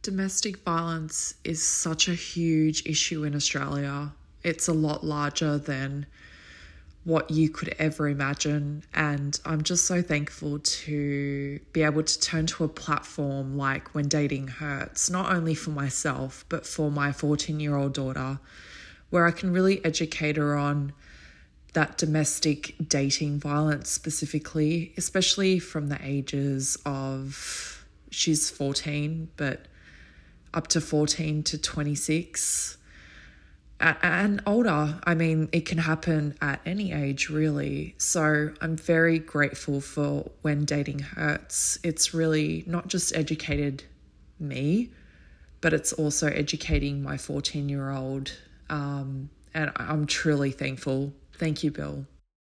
Domestic violence is such a huge issue in Australia. It's a lot larger than what you could ever imagine. And I'm just so thankful to be able to turn to a platform like When Dating Hurts, not only for myself, but for my 14-year-old daughter, where I can really educate her on that domestic dating violence specifically, especially from the ages of, she's 14, but up to 14 to 26 and older. I mean, it can happen at any age, really. So I'm very grateful for When Dating Hurts. It's really not just educated me, but it's also educating my 14-year-old. And I'm truly thankful. Thank you, Bill.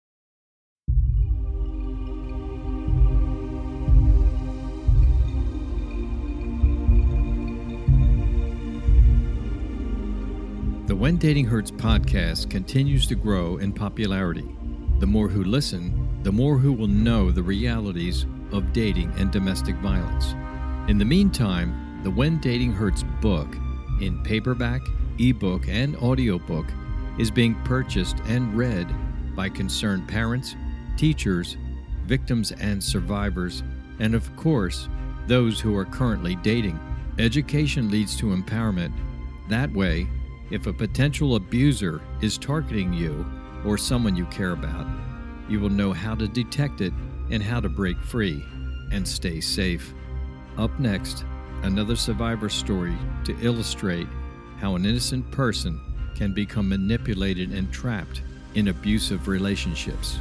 The When Dating Hurts podcast continues to grow in popularity. The more who listen, the more who will know the realities of dating and domestic violence. In the meantime, the When Dating Hurts book, in paperback, ebook, and audiobook, is being purchased and read by concerned parents, teachers, victims and survivors, and of course, those who are currently dating. Education leads to empowerment. That way, if a potential abuser is targeting you or someone you care about, you will know how to detect it and how to break free and stay safe. Up next, another survivor story to illustrate how an innocent person can become manipulated and trapped in abusive relationships.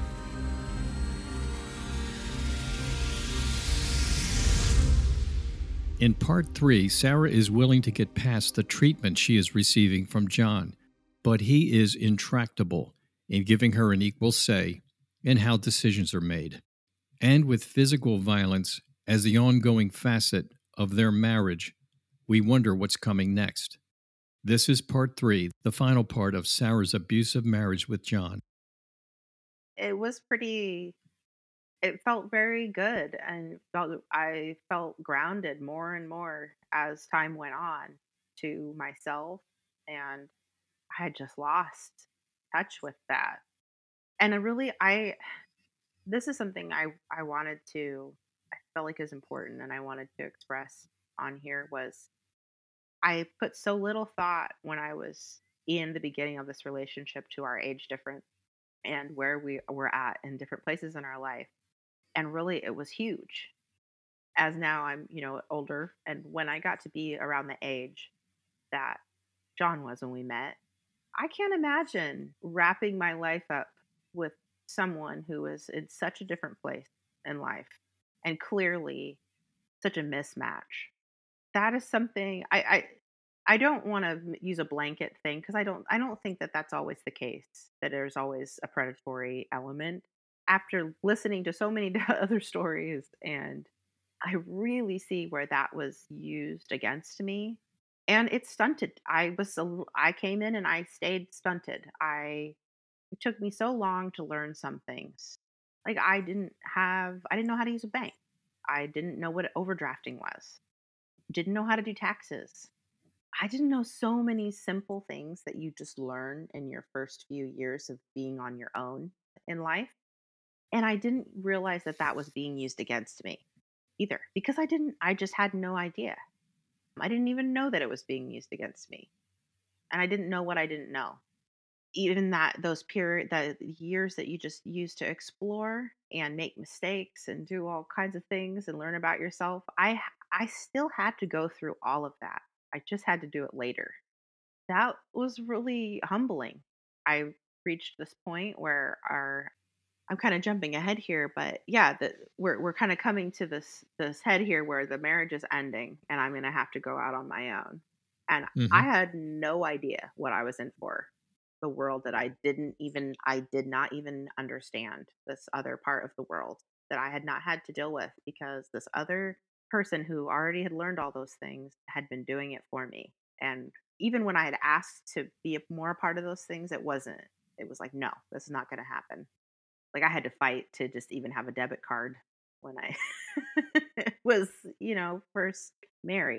In part 3, Sarah is willing to get past the treatment she is receiving from John, but he is intractable in giving her an equal say in how decisions are made. And with physical violence as the ongoing facet of their marriage, we wonder what's coming next. This is part 3, the final part of Sarah's abusive marriage with John. It was pretty, it felt very good, and I felt grounded more and more as time went on to myself, and I had just lost touch with that. And I this is something I wanted to, I felt like is important and I wanted to express on here was I put so little thought when I was in the beginning of this relationship to our age difference and where we were at in different places in our life. And really, it was huge. As now I'm, older. And when I got to be around the age that John was when we met, I can't imagine wrapping my life up with someone who is in such a different place in life and clearly such a mismatch. That is something I don't want to use a blanket thing because I don't think that that's always the case, that there's always a predatory element. After listening to so many other stories, and I really see where that was used against me, and it stunted. I came in and I stayed stunted. It took me so long to learn some things. Like I didn't know how to use a bank. I didn't know what overdrafting was. Didn't know how to do taxes. I didn't know so many simple things that you just learn in your first few years of being on your own in life. And I didn't realize that that was being used against me either because I just had no idea. I didn't even know that it was being used against me. And I didn't know what I didn't know. Even that those period the years that you just use to explore and make mistakes and do all kinds of things and learn about yourself, I still had to go through all of that. I just had to do it later. That was really humbling. I reached this point where our I'm kind of jumping ahead here, but yeah, we're kind of coming to this head here where the marriage is ending and I'm going to have to go out on my own. And I Mm-hmm. had no idea what I was in for. The world that I did not even understand, this other part of the world that I had not had to deal with because this other person who already had learned all those things had been doing it for me. And even when I had asked to be more a part of those things, it was like, no, this is not going to happen. Like I had to fight to just even have a debit card when I was, first married.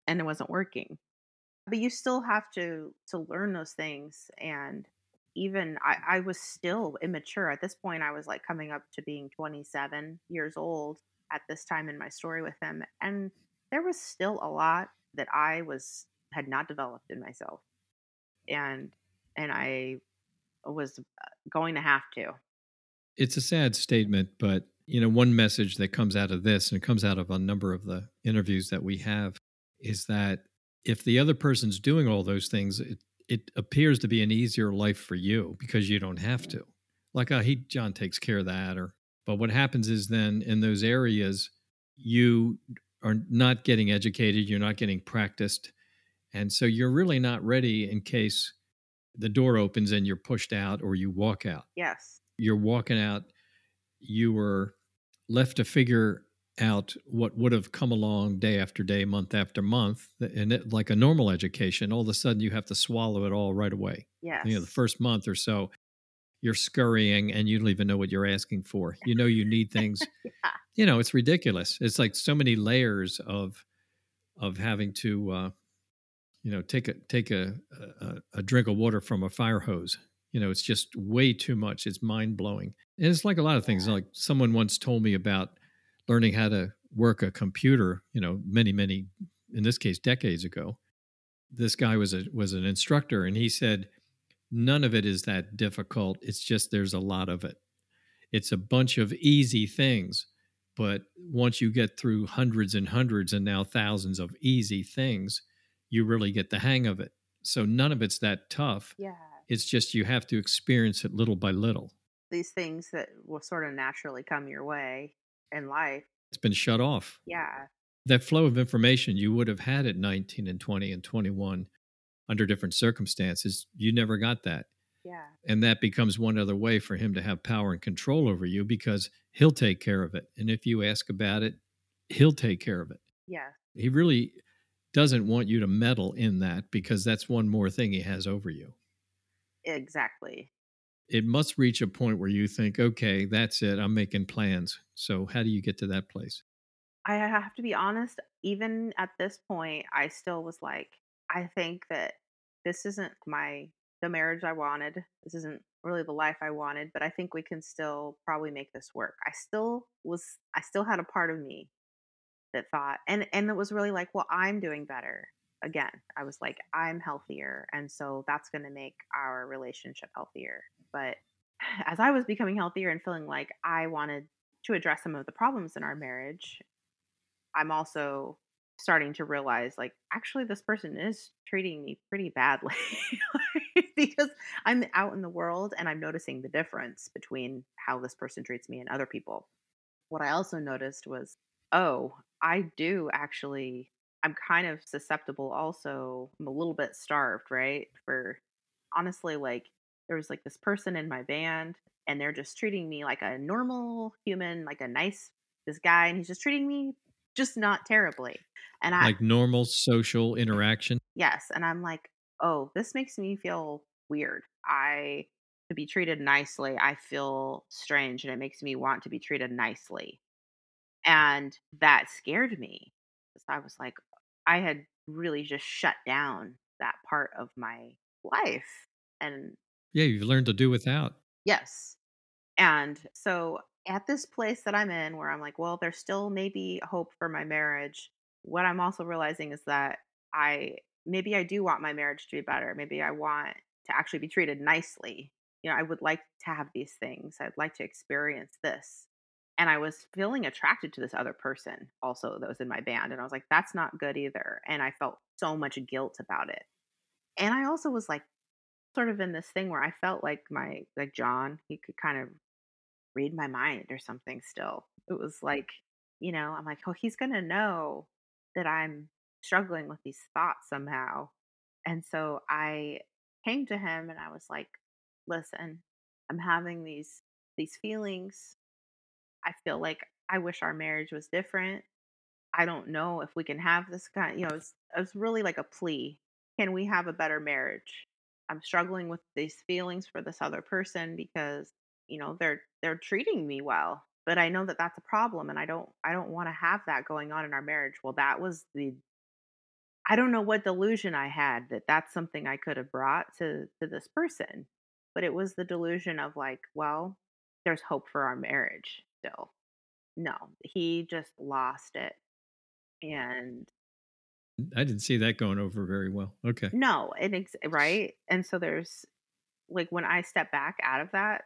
and it wasn't working. But you still have to learn those things. And even I was still immature at this point. I was like coming up to being 27 years old at this time in my story with him, and there was still a lot that I was had not developed in myself, and I was going to have to. It's a sad statement, but one message that comes out of this, and it comes out of a number of the interviews that we have, is that if the other person's doing all those things, it appears to be an easier life for you because you don't have to. Like, John takes care of that, but what happens is then in those areas, you are not getting educated, you're not getting practiced, and so you're really not ready in case the door opens and you're pushed out or you walk out. Yes. You're walking out, you were left to figure out what would have come along day after day, month after month. And like a normal education, all of a sudden you have to swallow it all right away. The Yes. first month or so, you're scurrying and you don't even know what you're asking for. You need things. Yeah. It's ridiculous. It's like so many layers of having to take a drink of water from a fire hose. It's just way too much. It's mind blowing. And it's like a lot of things. Yeah. Like someone once told me about learning how to work a computer, many, many, in this case, decades ago. This guy was an instructor, and he said, none of it is that difficult. It's just there's a lot of it. It's a bunch of easy things. But once you get through hundreds and hundreds and now thousands of easy things, you really get the hang of it. So none of it's that tough. Yeah. It's just you have to experience it little by little. These things that will sort of naturally come your way in life. It's been shut off. Yeah. That flow of information you would have had at 19 and 20 and 21 under different circumstances, you never got that. Yeah. And that becomes one other way for him to have power and control over you because he'll take care of it. And if you ask about it, he'll take care of it. Yeah. He really doesn't want you to meddle in that because that's one more thing he has over you. Exactly. It must reach a point where you think, okay, that's it. I'm making plans. So how do you get to that place? I have to be honest, even at this point, I still was like, I think that this isn't the marriage I wanted. This isn't really the life I wanted, but I think we can still probably make this work. I still had a part of me that thought, and it was really like, well, I'm doing better. Again, I was like, I'm healthier, and so that's going to make our relationship healthier. But as I was becoming healthier and feeling like I wanted to address some of the problems in our marriage, I'm also starting to realize, like, actually this person is treating me pretty badly. Because I'm out in the world and I'm noticing the difference between how this person treats me and other people. What I also noticed was, oh, I do actually, I'm kind of susceptible also. I'm a little bit starved, right? For honestly, like, there was like this person in my band and they're just treating me like a normal human, like this guy, and he's just treating me just not terribly. And Like normal social interaction? yes. And I'm like, oh, this makes me feel weird. To be treated nicely, I feel strange and it makes me want to be treated nicely. And that scared me. So I was like, I had really just shut down that part of my life. And Yeah, you've learned to do without. yes. And so at this place that I'm in where I'm like, well, there's still maybe hope for my marriage. What I'm also realizing is that maybe I do want my marriage to be better. Maybe I want to actually be treated nicely. I would like to have these things. I'd like to experience this. And I was feeling attracted to this other person also that was in my band. And I was like, that's not good either. And I felt so much guilt about it. And I also was like, sort of in this thing where I felt like like John, he could kind of read my mind or something still. It was like, I'm like, oh, he's going to know that I'm struggling with these thoughts somehow. And so I came to him and I was like, listen, I'm having these feelings. I feel like I wish our marriage was different. I don't know if we can have this kind, it's really like a plea. Can we have a better marriage? I'm struggling with these feelings for this other person because, they're treating me well, but I know that that's a problem and I don't want to have that going on in our marriage. Well, that was I don't know what delusion I had that that's something I could have brought to this person, but it was the delusion of like, well, there's hope for our marriage still. No, he just lost it. And I didn't see that going over very well. Okay. no, right? And so there's like when I step back out of that,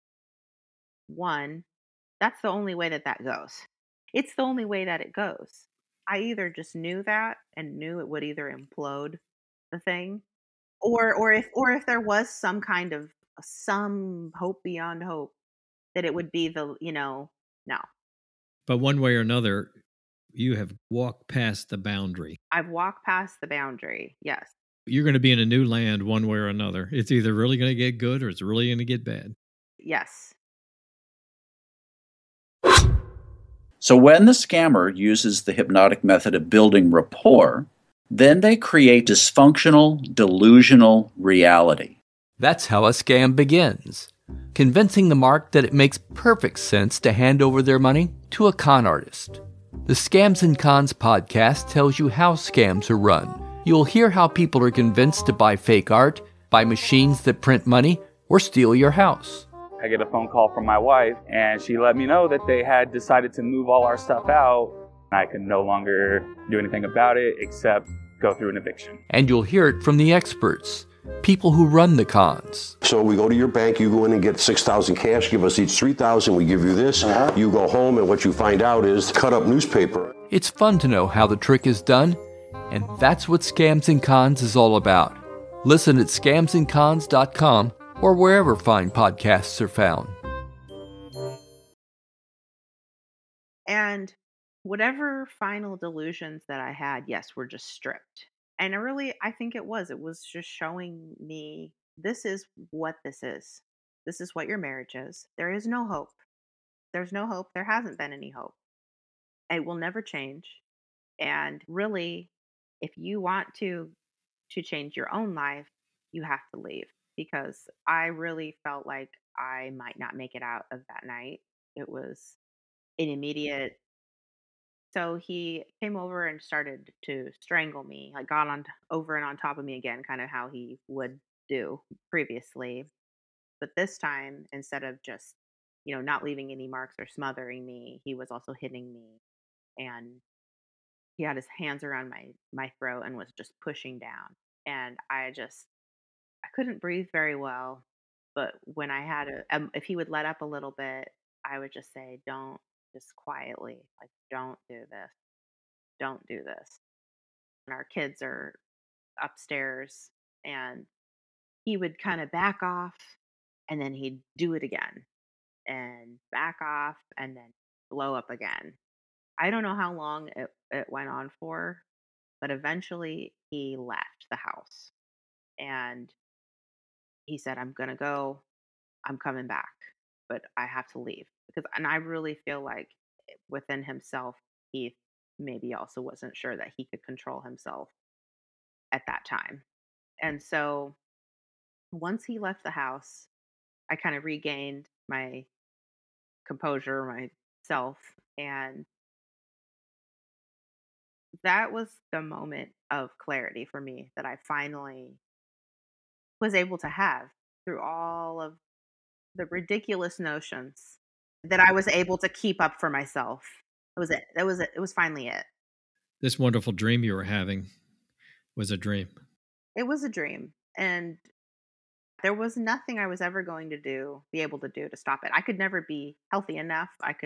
one, that's the only way that that goes. It's the only way that it goes. I either just knew that and knew it would either implode the thing, or if there was some kind of some hope beyond hope that it would be no. But one way or another, you have walked past the boundary. I've walked past the boundary. Yes. You're going to be in a new land one way or another. It's either really going to get good or it's really going to get bad. Yes. So when the scammer uses the hypnotic method of building rapport, then they create dysfunctional, delusional reality. That's how a scam begins, convincing the mark that it makes perfect sense to hand over their money to a con artist. The Scams and Cons podcast tells you how scams are run. You'll hear how people are convinced to buy fake art, buy machines that print money, or steal your house. I get a phone call from my wife, and she let me know that they had decided to move all our stuff out. I could no longer do anything about it except go through an eviction. And you'll hear it from the experts, people who run the cons. So we go to your bank, you go in and get $6,000 cash, give us each $3,000, we give you this. You go home, and what you find out is cut up newspaper. It's fun to know how the trick is done, and that's what Scams and Cons is all about. Listen at scamsandcons.com or wherever fine podcasts are found. And whatever final delusions that I had, yes, were just stripped. And I think it was just showing me this is what this is. This is what your marriage is. There is no hope. There's no hope. There hasn't been any hope. It will never change. And really, if you want to change your own life, you have to leave, because I really felt like I might not make it out of that night. It was an immediate. So he came over and started to strangle me, like got over and on top of me again, kind of how he would do previously. But this time, instead of just, not leaving any marks or smothering me, he was also hitting me. And he had his hands around my throat and was just pushing down. And I couldn't breathe very well. But when I had if he would let up a little bit, I would just say, don't, just quietly, like, don't do this. Don't do this. And our kids are upstairs, and he would kind of back off, and then he'd do it again and back off and then blow up again. I don't know how long it went on for, but eventually he left the house and he said, I'm going to go. I'm coming back, but I have to leave and I really feel like within himself, he maybe also wasn't sure that he could control himself at that time. And so once he left the house, I kind of regained my composure, myself, and that was the moment of clarity for me that I finally was able to have through all of the ridiculous notions that I was able to keep up for myself. That was it. That was it. It was finally it. This wonderful dream you were having was a dream. It was a dream. And there was nothing I was ever going to be able to do to stop it. I could never be healthy enough.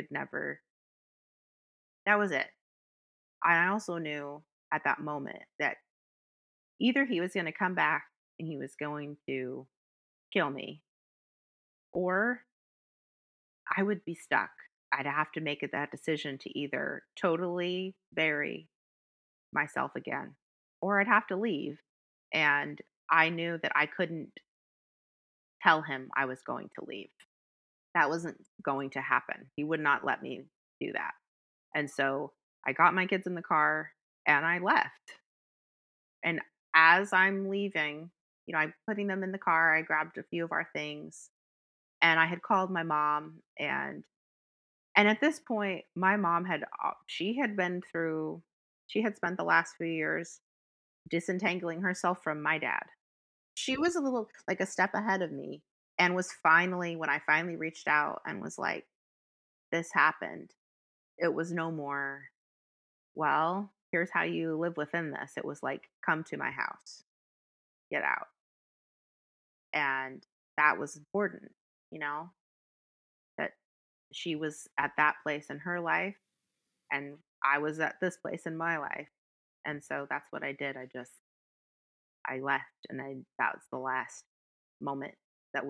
That was it. I also knew at that moment that either he was going to come back and he was going to kill me, or I would be stuck. I'd have to make that decision to either totally bury myself again, or I'd have to leave. And I knew that I couldn't tell him I was going to leave. That wasn't going to happen. He would not let me do that. And so I got my kids in the car and I left. And as I'm leaving, I'm putting them in the car. I grabbed a few of our things and I had called my mom, and at this point, my mom she had spent the last few years disentangling herself from my dad. She was a little like a step ahead of me and was finally, when I finally reached out and was like, this happened, it was no more, well, here's how you live within this. It was like, come to my house, get out. And that was important, you know, that she was at that place in her life and I was at this place in my life. And so that's what I did. I left and that was the last moment that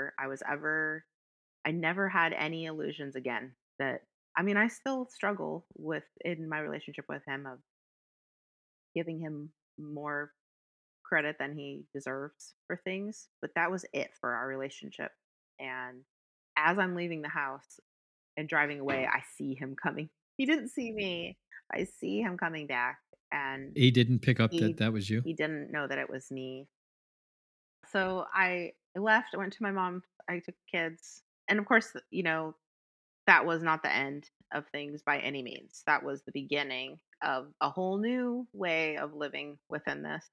I never had any illusions again that, I mean, I still struggle with in my relationship with him of giving him more credit than he deserves for things, but that was it for our relationship. And as I'm leaving the house and driving away, I see him coming. He didn't see me. I see him coming back and He didn't pick up he that was you? he didn't know that it was me. So I left, I went to my mom, I took the kids. And of course, that was not the end of things by any means. That was the beginning of a whole new way of living within this.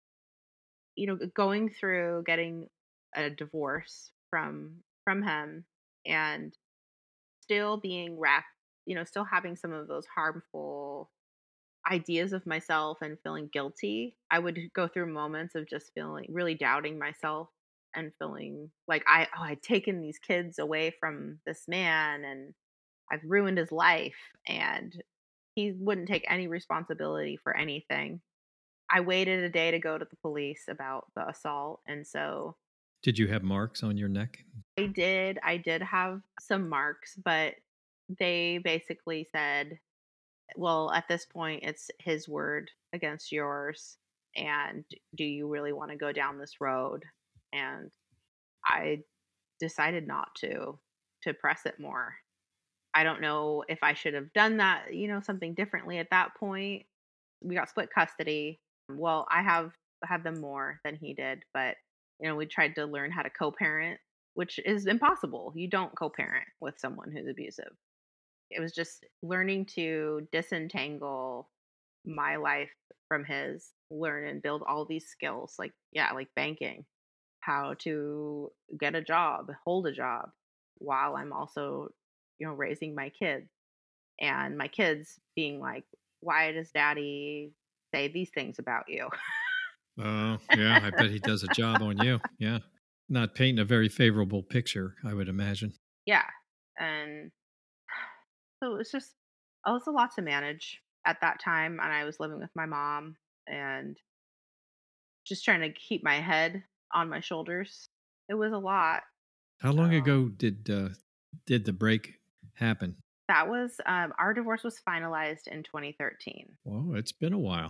Going through getting a divorce from him and still being wrapped, still having some of those harmful ideas of myself and feeling guilty. I would go through moments of just feeling really doubting myself and feeling like I'd taken these kids away from this man and I've ruined his life and he wouldn't take any responsibility for anything. I waited a day to go to the police about the assault, and so Did you have marks on your neck? I did have some marks, but they basically said, well, at this point, it's his word against yours. And do you really want to go down this road? And I decided not to press it more. I don't know if I should have done that, something differently at that point. We got split custody. Well, I have had them more than he did, but we tried to learn how to co-parent, which is impossible. You don't co-parent with someone who's abusive. It was just learning to disentangle my life from his, learn and build all these skills, like, yeah, like banking, how to get a job, hold a job while I'm also, raising my kids, and my kids being like, why does daddy say these things about you? Oh, yeah, I bet he does a job on you. Yeah. Not painting a very favorable picture, I would imagine. Yeah. And so it was a lot to manage at that time. And I was living with my mom and just trying to keep my head on my shoulders. It was a lot. How long ago did the break happen? That was our divorce was finalized in 2013. Well, it's been a while.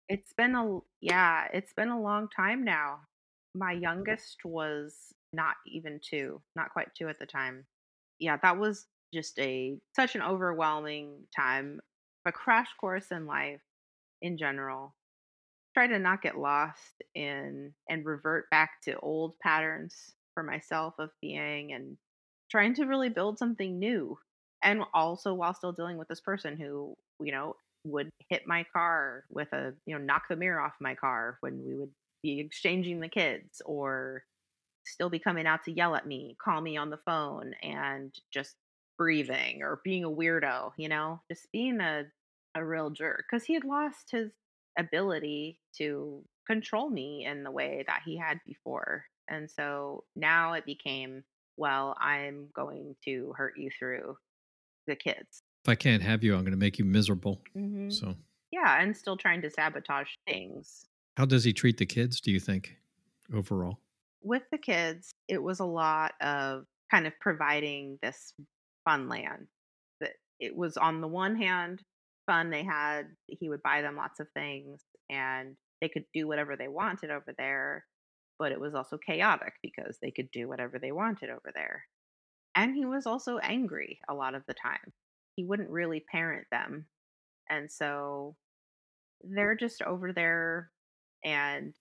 It's been a long time now. My youngest was not even 2, not quite 2 at the time. Yeah, that was just such an overwhelming time, a crash course in life in general. Try to not get lost in and revert back to old patterns for myself of being and trying to really build something new. And also while still dealing with this person who, would hit my car with knock the mirror off my car when we would be exchanging the kids, or still be coming out to yell at me, call me on the phone, and just breathing or being a weirdo, just being a real jerk because he had lost his ability to control me in the way that he had before. And so now it became, well, I'm going to hurt you through the kids. If I can't have you, I'm going to make you miserable. Mm-hmm. So, yeah, and still trying to sabotage things. How does he treat the kids, do you think, overall? With the kids, it was a lot of kind of providing this fun land. That it was on the one hand fun, he would buy them lots of things and they could do whatever they wanted over there, but it was also chaotic because they could do whatever they wanted over there. And he was also angry a lot of the time. He wouldn't really parent them. And so they're just over there, and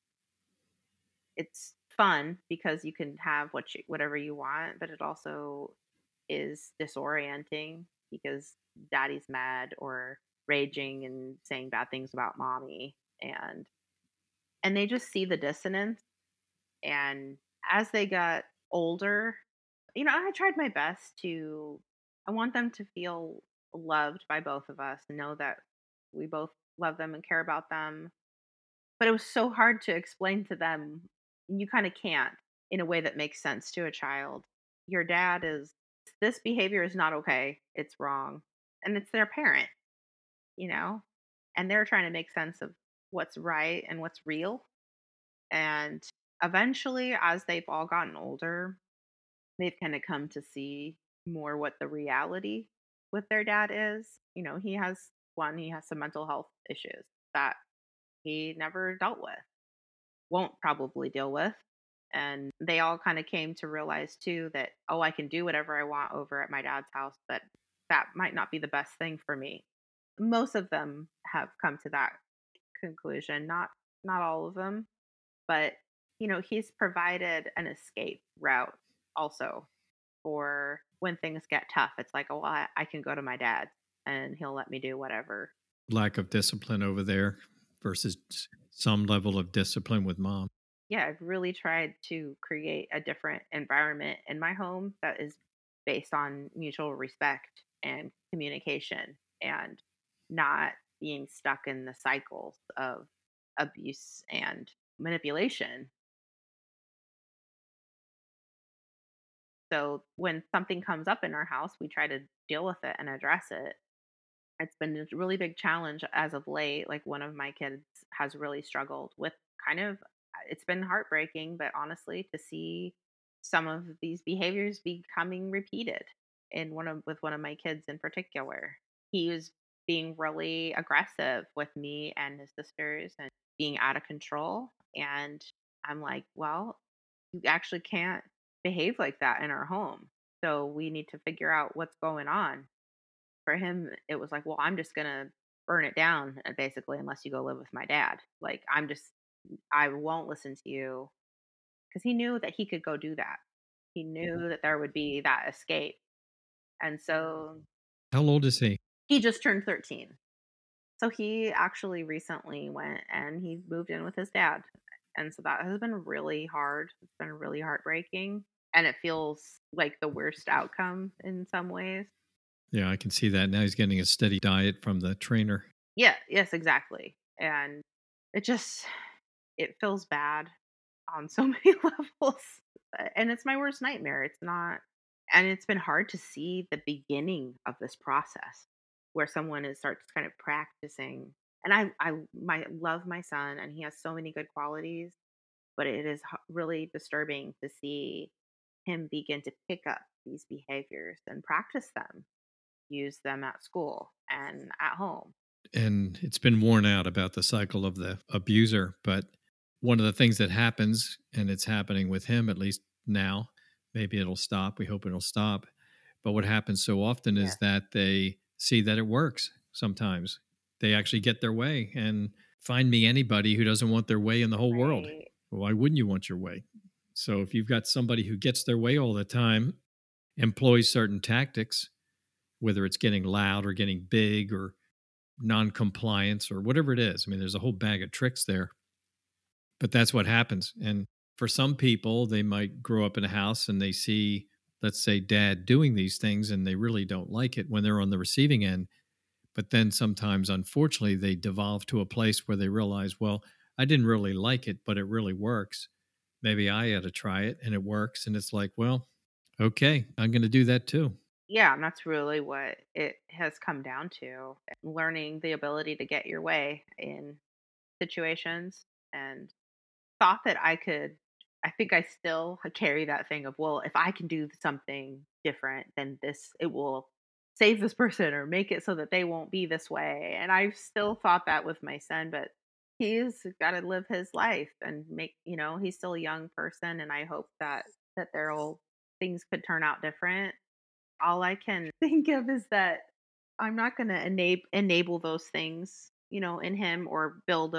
it's fun because you can have whatever you want, but it also is disorienting because daddy's mad or raging and saying bad things about mommy. and they just see the dissonance. And as they got older, I tried my best to I want them to feel loved by both of us and know that we both love them and care about them. But it was so hard to explain to them. You kind of can't in a way that makes sense to a child. Your dad is This behavior is not okay. It's wrong. And it's their parent, you know? And they're trying to make sense of what's right and what's real. And eventually, as they've all gotten older, they've kind of come to see more what the reality with their dad is. He has some mental health issues that he never dealt with, won't probably deal with. And they all kind of came to realize too that, oh, I can do whatever I want over at my dad's house, but that might not be the best thing for me. Most of them have come to that conclusion, not all of them, but he's provided an escape route also for when things get tough. It's like, oh, well, I can go to my dad and he'll let me do whatever. Lack of discipline over there versus some level of discipline with mom. Yeah, I've really tried to create a different environment in my home that is based on mutual respect and communication and not being stuck in the cycles of abuse and manipulation. So when something comes up in our house, we try to deal with it and address it. It's been a really big challenge as of late. Like one of my kids has really struggled with kind of, it's been heartbreaking, but honestly, to see some of these behaviors becoming repeated with one of my kids in particular. He was being really aggressive with me and his sisters and being out of control. And I'm like, well, you actually can't behave like that in our home. So we need to figure out what's going on. For him, it was like, well, I'm just going to burn it down basically, unless you go live with my dad. Like, I won't listen to you, because he knew that he could go do that. He knew that there would be that escape. And so How old is he? he just turned 13. So he actually recently went and he moved in with his dad. And so that has been really hard. It's been really heartbreaking. And it feels like the worst outcome in some ways. Yeah, I can see that. Now he's getting a steady diet from the trainer. Yeah, yes, exactly. And it it feels bad on so many levels. And it's my worst nightmare. And it's been hard to see the beginning of this process where starts kind of practicing. And love my son, and he has so many good qualities, but it is really disturbing to see him begin to pick up these behaviors and practice them, use them at school and at home. And it's been worn out about the cycle of the abuser. But one of the things that happens, and it's happening with him at least now, maybe it'll stop. We hope it'll stop. But what happens so often is that they see that it works sometimes. They actually get their way. And find me anybody who doesn't want their way in the whole world. Why wouldn't you want your way? So if you've got somebody who gets their way all the time, employs certain tactics, whether it's getting loud or getting big or non-compliance or whatever it is. I mean, there's a whole bag of tricks there, but that's what happens. And for some people, they might grow up in a house and they see, let's say, dad doing these things, and they really don't like it when they're on the receiving end. But then sometimes, unfortunately, they devolve to a place where they realize, well, I didn't really like it, but it really works. Maybe I ought to try it, and it works. And it's like, well, okay, I'm going to do that too. Yeah, and that's really what it has come down to. Learning the ability to get your way in situations, and thought that I think I still carry that thing of, well, if I can do something different, then it will save this person or make it so that they won't be this way. And I've still thought that with my son, but he's got to live his life and he's still a young person. And I hope that things could turn out different. All I can think of is that I'm not going to enable those things, in him, or build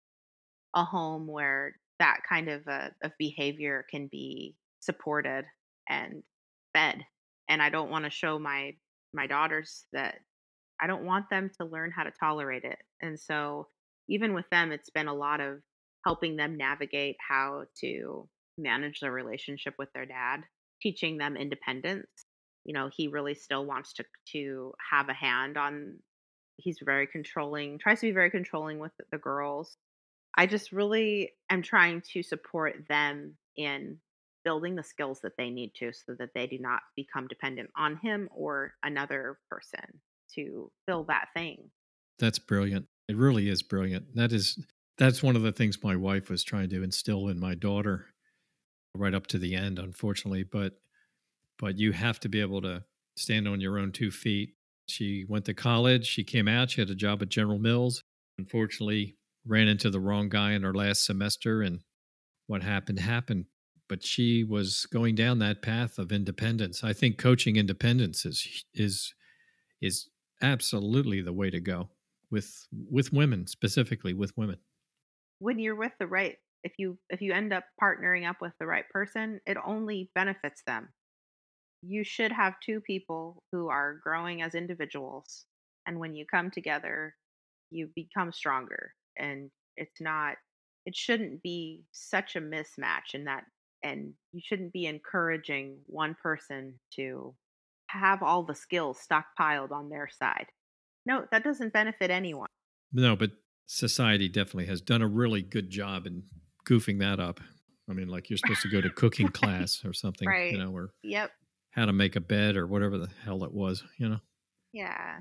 a home where that kind of behavior can be supported and fed. And I don't want to show my daughters that. I don't want them to learn how to tolerate it. And so even with them, it's been a lot of helping them navigate how to manage their relationship with their dad, teaching them independence. He really still wants to have a hand on. He's very controlling, tries to be very controlling with the girls. I just really am trying to support them in building the skills that they need to so that they do not become dependent on him or another person to fill that thing. That's brilliant. It really is brilliant. That's one of the things my wife was trying to instill in my daughter right up to the end, unfortunately. But you have to be able to stand on your own 2 feet. She went to college. She came out. She had a job at General Mills. Unfortunately, ran into the wrong guy in her last semester, and what happened. But she was going down that path of independence. I think coaching independence is absolutely the way to go with women, specifically with women. When you're with the right, if you end up partnering up with the right person, it only benefits them. You should have 2 people who are growing as individuals, and when you come together, you become stronger. And it shouldn't be such a mismatch in that, and you shouldn't be encouraging one person to have all the skills stockpiled on their side. No, that doesn't benefit anyone. No, but society definitely has done a really good job in goofing that up. I mean, like you're supposed to go to cooking class or something, Right. or Yep. how to make a bed or whatever the hell it was, Yeah.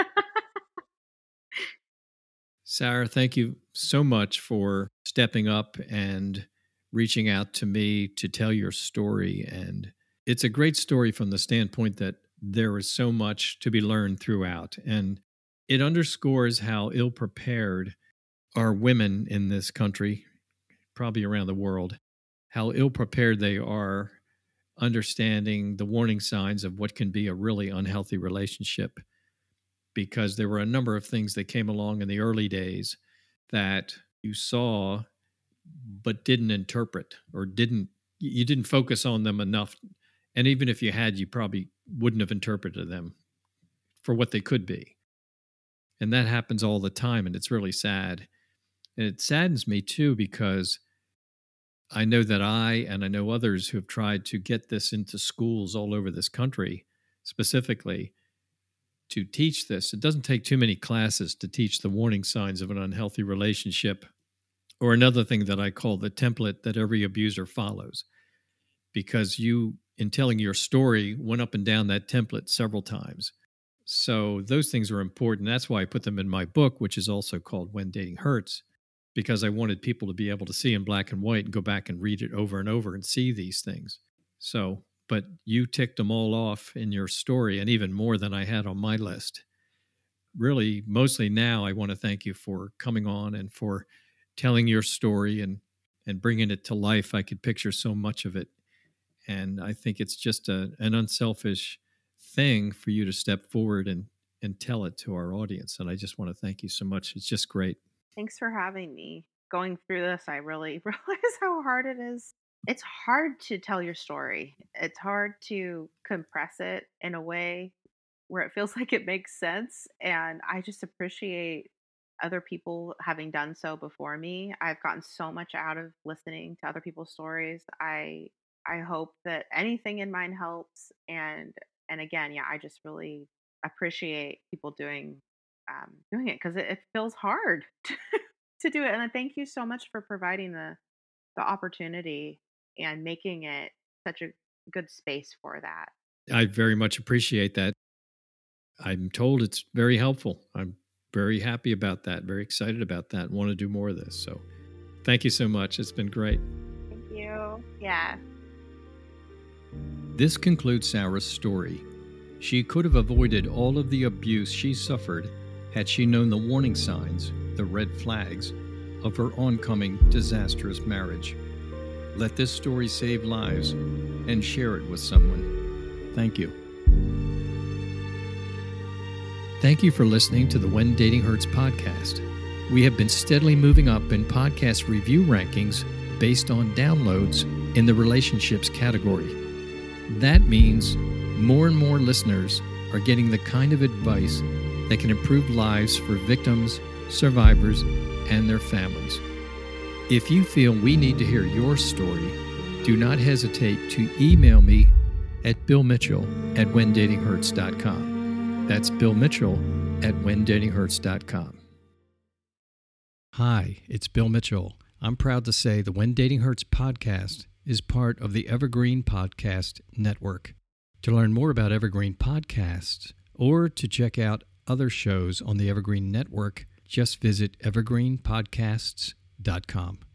Sarah, thank you so much for stepping up and reaching out to me to tell your story. And it's a great story from the standpoint that there is so much to be learned throughout. And it underscores how ill-prepared our women in this country, probably around the world, how ill-prepared they are understanding the warning signs of what can be a really unhealthy relationship. Because there were a number of things that came along in the early days that you saw but didn't interpret, or you didn't focus on them enough. And even if you had, you probably wouldn't have interpreted them for what they could be. And that happens all the time, and it's really sad. And it saddens me too, because I know that I know others who have tried to get this into schools all over this country, specifically to teach this. It doesn't take too many classes to teach the warning signs of an unhealthy relationship, or another thing that I call the template that every abuser follows. Because you, in telling your story, went up and down that template several times. So those things are important. That's why I put them in my book, which is also called When Dating Hurts, because I wanted people to be able to see in black and white and go back and read it over and over and see these things. So, but you ticked them all off in your story, and even more than I had on my list. Really, mostly now, I want to thank you for coming on and for telling your story and bringing it to life. I could picture so much of it. And I think it's just an unselfish thing for you to step forward and tell it to our audience. And I just want to thank you so much. It's just great. Thanks for having me. Going through this, I really realize how hard it is. It's hard to tell your story. It's hard to compress it in a way where it feels like it makes sense. And I just appreciate other people having done so before me. I've gotten so much out of listening to other people's stories. I hope that anything in mine helps. And again, yeah, I just really appreciate people doing it, because it feels hard to do it. And I thank you so much for providing the opportunity and making it such a good space for that. I very much appreciate that. I'm told it's very helpful. I'm very happy about that, very excited about that, want to do more of this. So thank you so much. It's been great. Thank you. Yeah. This concludes Sarah's story. She could have avoided all of the abuse she suffered had she known the warning signs, the red flags, of her oncoming disastrous marriage. Let this story save lives and share it with someone. Thank you. Thank you for listening to the When Dating Hurts podcast. We have been steadily moving up in podcast review rankings based on downloads in the relationships category. That means more and more listeners are getting the kind of advice that can improve lives for victims, survivors, and their families. If you feel we need to hear your story, do not hesitate to email me at billmitchell@whendatinghurts.com. That's billmitchell@whendatinghurts.com. Hi, it's Bill Mitchell. I'm proud to say the When Dating Hurts podcast is part of the Evergreen Podcast Network. To learn more about Evergreen Podcasts or to check out other shows on the Evergreen Network, just visit evergreenpodcasts.com.